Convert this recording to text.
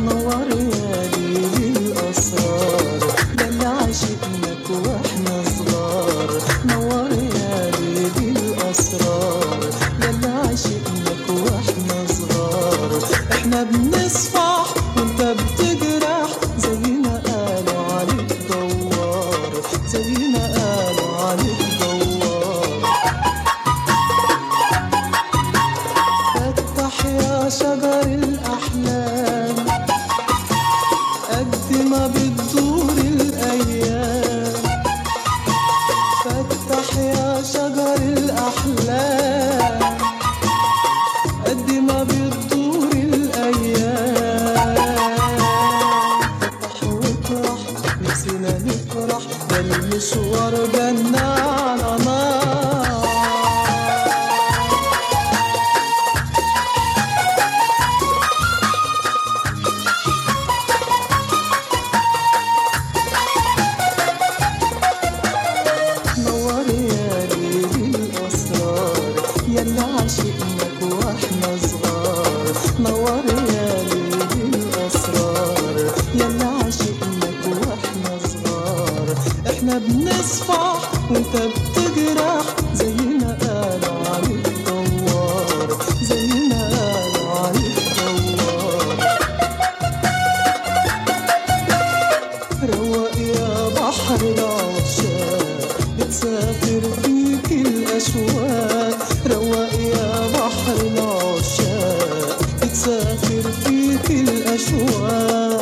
نور يا ليل الأسرار ده اللي عشقناك واحنا صغار. نور يا ليل الأسرار ده اللي عشقناك واحنا صغار. احنا بنصفح وانت بتجرح زي ما قالوا عليك دوار، زي ما قالوا عليك دوار. فتح يا شجر الأحلام قد ما بتدور الأيام. فتح يا شجر الأحلام قد ما بتدور الأيام. فتح واطرح نفسنا نفرح ده المشوار جنة على نار. نور يا ليل الأسرار يلا عشقناك واحنا صغار. نور يا ليل الأسرار يلا عشقناك واحنا صغار. احنا بنصفح وانت بتجرح زي ما قالوا عليك دوار، زي ما قالوا عليك دوار. روق يا بحر العشاق بتسافر فيك الأشواق. روق يا بحر العشاق بتسافر فيك الأشواق.